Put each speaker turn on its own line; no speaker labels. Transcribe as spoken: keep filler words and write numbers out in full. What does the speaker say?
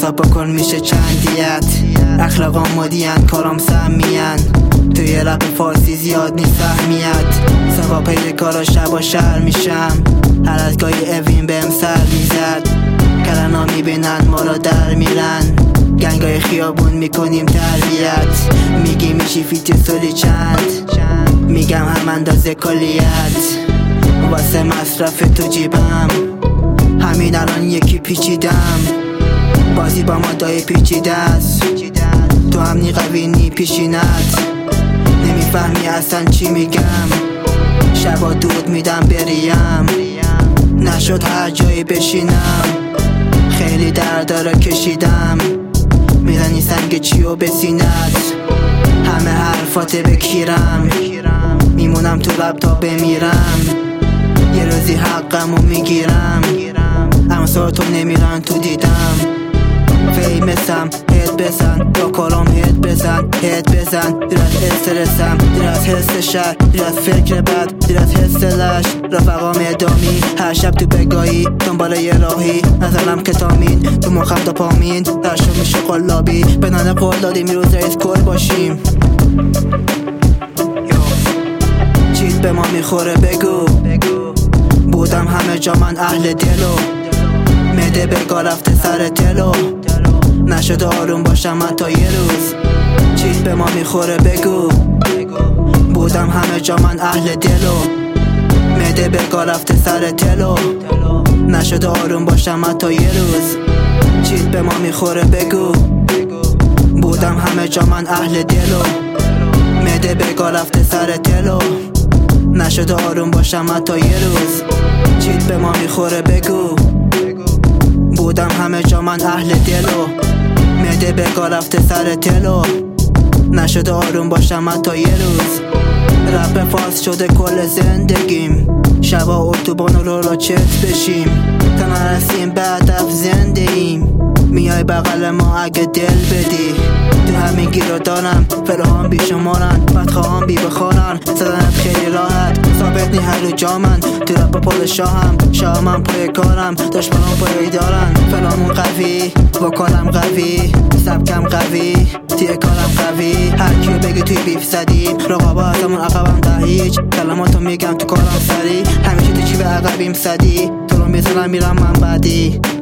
حساب بکن میشه چندیت. اخلاقام مدین کارام سمیان، توی رپ فارسی زیاد نیست فهمیت. سوا پیر کارا شب و شهر میشم، هر از گاهی اوین بهم سر میزد. کلنا میبینن ما را در میرن، گنگای خیابون میکنیم تربیت. میگی میشی فیت سولی چند، میگم هم اندازه کلیت. واسه مصرف تو جیبم، همین الان یکی پیچیدم. بازی با ما دای پیچیده است، تو هم نی قوی نی پیشینت. نمیفهمی اصلا چی میگم، شبا دود میدم بریم. نشد هر جایی بشینم، خیلی دردارا کشیدم. میزنی سنگ چیو به سینت، همه حرفات بکیرم. میمونم تو رب تا بمیرم، یه روزی حقمو میگیرم. امسال تو نمیرن تو دیدم، فیمسم هد بزن با کارام هد بزن هد بزن. دیر از استرسم، دیر از حس شر، دیر از فکر بد، دیر از حس لش. رفقام ادامی هر شب تو بگاهی، دنبال یه راهی. نظرم کتامین تو مخم تا پامین، در شو میشه قلابی. به نانه قول دادیم روز رئیس کل باشیم. چیت به ما میخوره بگو، بودم همه جا من اهل دلو. مده بگا رفته سر تلو، نشد آروم باشم حتی یه روز. چیت به ما میخوره بگو، بودم همه جا من اهل دلو. مده بگا رفته سر تلو، نشد آروم باشم حتی یه روز. چیت به ما میخوره بگو، بودم همه جا من اهل دلو. مده بگا رفته سر تلو، نشد آروم باشم حتی یه روز. چیت به ما میخوره بگو، بودم همه جا من اهل دلو. مده بگا رفته سر تلو، نشد آروم باشم حتی یه روز. رپ فارس شده کل زندگیم، شبا اتوبان رو را چت بشیم. تا نرسیم به هدف زنده ایم، میای بغل ما اگه دل بدی. تو همین گیرو دارم، فراهم بی شمارن، بدخواهم بی بخارن. زدنت خیلی راحت، ثابت نی هر رو جامن. تو رپ پادشاهم، شاهم پای کارم، دشمنان پای دارن. فلامون قوی، وکالم قوی، سبکم قوی، توی کارم قوی. هر کیو بگی توی بیف زدیم، رقابا ازمون عقبم تا هیچ. کلماتو میگم تو کارم سری، همیشه تو چی به عقبیم صدی. تو رو میزنم میرم من بعدی.